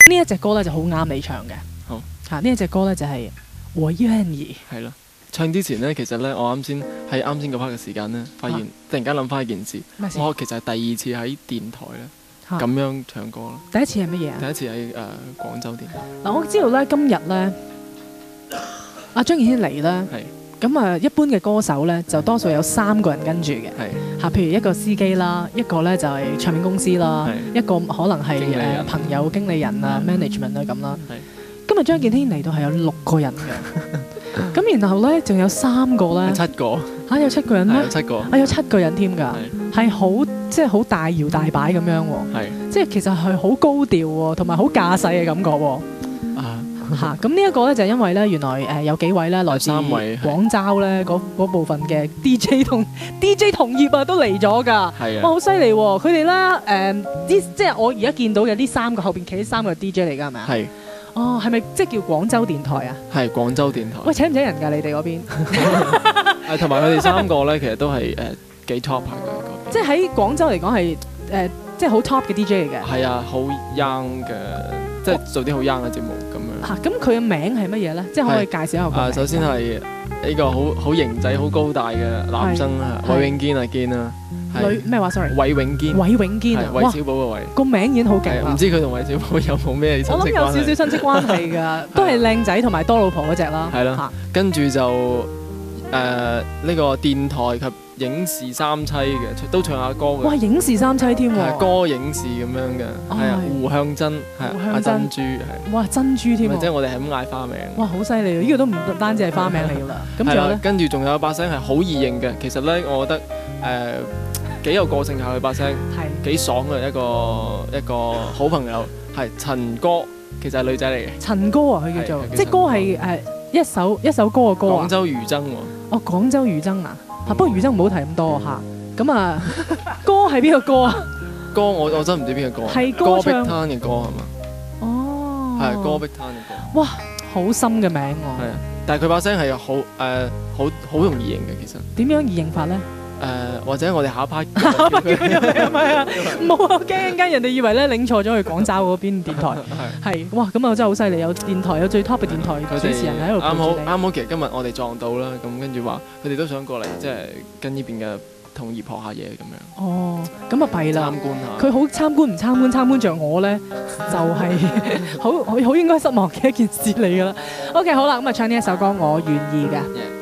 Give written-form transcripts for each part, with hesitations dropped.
呢一隻歌咧就好啱你唱嘅。 好嚇，呢一隻歌咧就係我願意。 係咯。唱之前咧，其實咧，我啱先嗰 part 嘅時間咧，發現突然間諗翻一件事，我其實係第二次喺電台咧咁樣唱歌咯。 第一次係乜嘢啊？ 第一次喺廣州電台。 嗱，我知道咧，今日咧，阿張敬軒嚟咧，咁啊，一般嘅歌手咧就多數有3個人跟住嘅，嚇，譬如一個司機啦，一個咧就係唱片公司啦，一個可能係朋友經理人啊、management 啊咁啦。今日張敬軒嚟到係有6個人嘅，咁然後咧仲有3個咧 ，7個嚇，有7個人咩？ 有7個， 有7個人添㗎，係好即係好大搖大擺咁樣喎，即係其實係好高調喎，同埋好駕駛嘅感覺喎。嚇，咁呢一個咧就係因為咧原來有幾位咧來自廣州咧嗰部分嘅 DJ 同業啊都嚟咗㗎，哇好犀利喎！佢哋咧即係我而家見到嘅呢3個後邊企啲3個 DJ 嚟㗎係咪啊？係。哦，係咪即係叫廣州電台啊？係廣州電台。喂，請唔請人㗎？你哋嗰邊？ 同埋佢哋3個咧，其實都係幾 top 下嘅。 即係喺廣州嚟講係即係好 top 嘅 DJ 嚟嘅。 係啊，好 young 嘅，即係做啲好 young 嘅節目咁樣。 嚇，咁佢嘅名係乜嘢咧？即係可唔可以介紹一下？ 首先係呢個好型仔、好高大嘅男生啊，韋永堅啊，堅啊。 女咩話 ？sorry， 韋永堅。 韋永堅啊， 韋小寶嘅韋。 個名已經好勁啦。 唔知佢同韋小寶有冇咩親戚關係？ 我諗有少少親戚關係㗎，都係靚仔同埋多老婆嗰隻啦。 係啦，跟住就呢個電台及影視三棲嘅，都唱下歌嘅。 哇，影視三棲添喎。 歌影視咁樣嘅，係啊，胡向真係阿珍珠係。哇， 珍珠添喎。 即係我哋係咁嗌花名。哇， 好犀利！呢個都唔單止係花名嚟㗎啦。咁仲有咧？ 跟住仲有把聲係好易認嘅。其實咧，我覺得幾有個性下佢把聲，幾爽嘅一個好朋友，係陳歌，其實係女仔嚟嘅。陳歌啊，佢叫做，即係歌係一首歌嘅歌啊。廣州餘爭喎。哦，廣州餘爭啊！不過餘爭唔好提咁多嚇。咁啊，歌係邊個歌啊？歌我真唔知邊個歌。係歌唱嘅歌係嘛？哦。係歌碧灘嘅歌。哇，好深嘅名喎。係啊，但係佢把聲係好容易認嘅，其實。點樣易認法咧？或者我哋下一 part 叫佢入嚟係咪啊？冇啊，驚人哋以為咧領錯咗去廣州嗰邊電台。係哇，咁啊真係好犀利，有電台有最 top 嘅電台主持人喺度。啱好，其實今日我哋撞到啦，咁跟住話佢哋都想過嚟，即係跟呢邊嘅同業學下嘢咁樣。哦，咁啊弊啦！參觀下。佢好參觀唔參觀？參觀着我咧，就係好應該失望嘅一件事嚟㗎啦。OK， 好啦，咁啊唱呢一首歌，我願意㗎。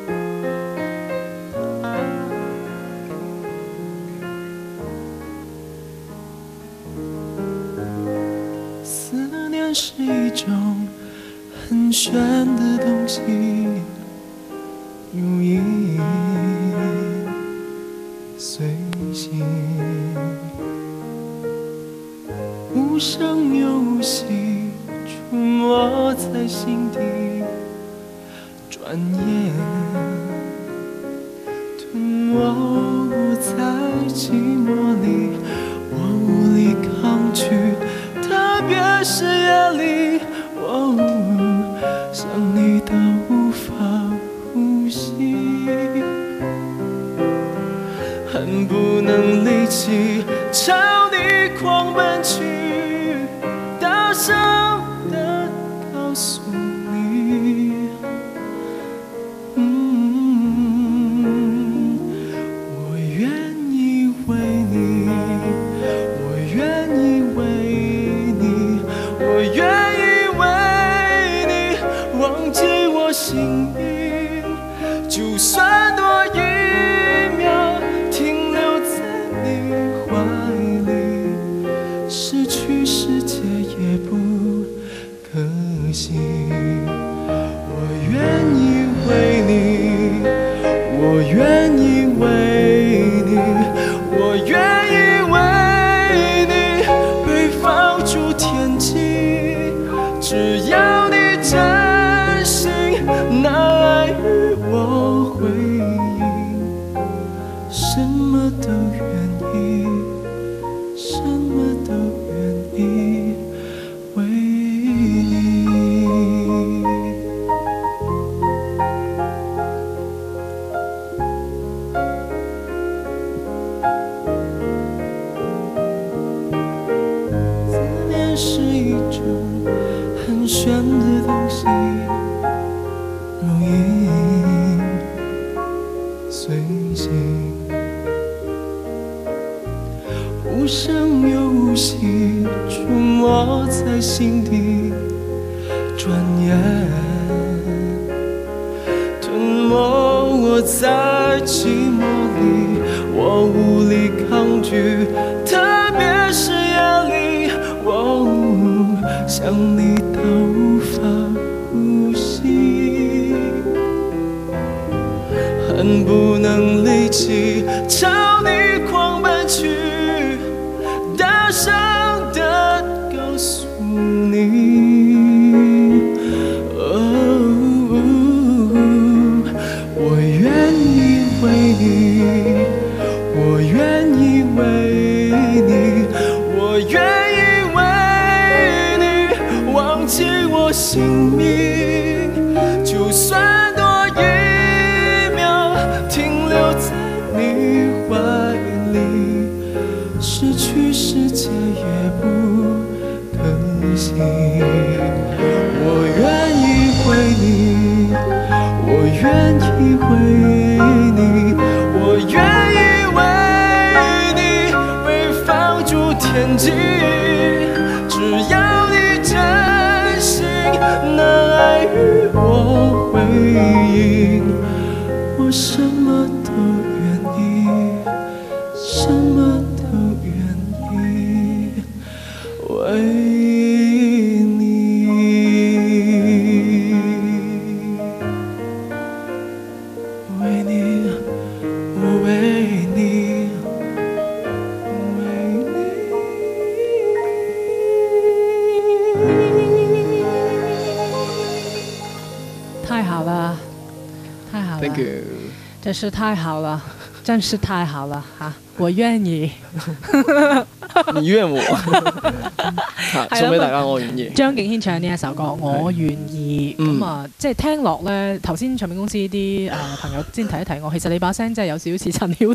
是一種很玄的東西，如影隨形，無聲又無息，出沒在心底，轉眼吞沒在寂寞裡，我無力抗拒。特別是夜裡，想你到無法呼吸，恨不能立即朝你狂奔去，大聲地告訴你，我願意為你，我願意為你。我願意為你忘記我姓名，就算多一秒停留在你懷裡，失去世界也不可惜。 盘旋的东西，如影随形，无声又无息，出没在心底，转眼吞没我在寂寞里，我无力抗拒，特别是夜里，我想你到无法呼吸，恨不能立即朝你狂奔去，大声地告诉你，我愿意为你，我愿意为你，我愿意为你忘记我姓名，就算多一秒停留在你怀里，失去世界也不可惜。我愿意为你，我愿意为你，我愿意为你被放逐天际，只要你真心能爱与我回应，我什么都愿意，什么都愿意为你。为你，我为你，为你。太好了，太好了 ，Thank you， 真是太好了，真是太好了哈！我願意， 你怨我，送俾大家，我願意。 張敬軒唱呢一首歌，我願意咁啊，即係聽落咧，頭先唱片公司啲朋友先提一提我，其實你把聲真係有少少似陳曉